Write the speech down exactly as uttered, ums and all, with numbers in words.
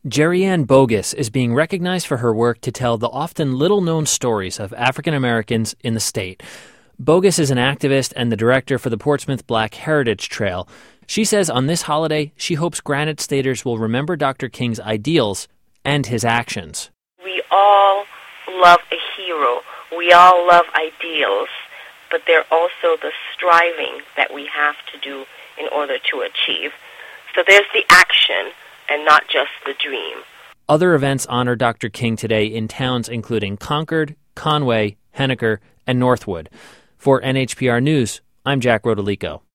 Jerrianne Bogus is being recognized for her work to tell the often little-known stories of African Americans in the state. Bogus is an activist and the director for the Portsmouth Black Heritage Trail. She says on this holiday, she hopes Granite Staters will remember Doctor King's ideals and his actions. We all love a hero. We all love ideals, but they're also the striving that we have to do in order to achieve. So there's the action and not just the dream. Other events honor Doctor King today in towns including Concord, Conway, Henniker, and Northwood. For N H P R News, I'm Jack Rodolico.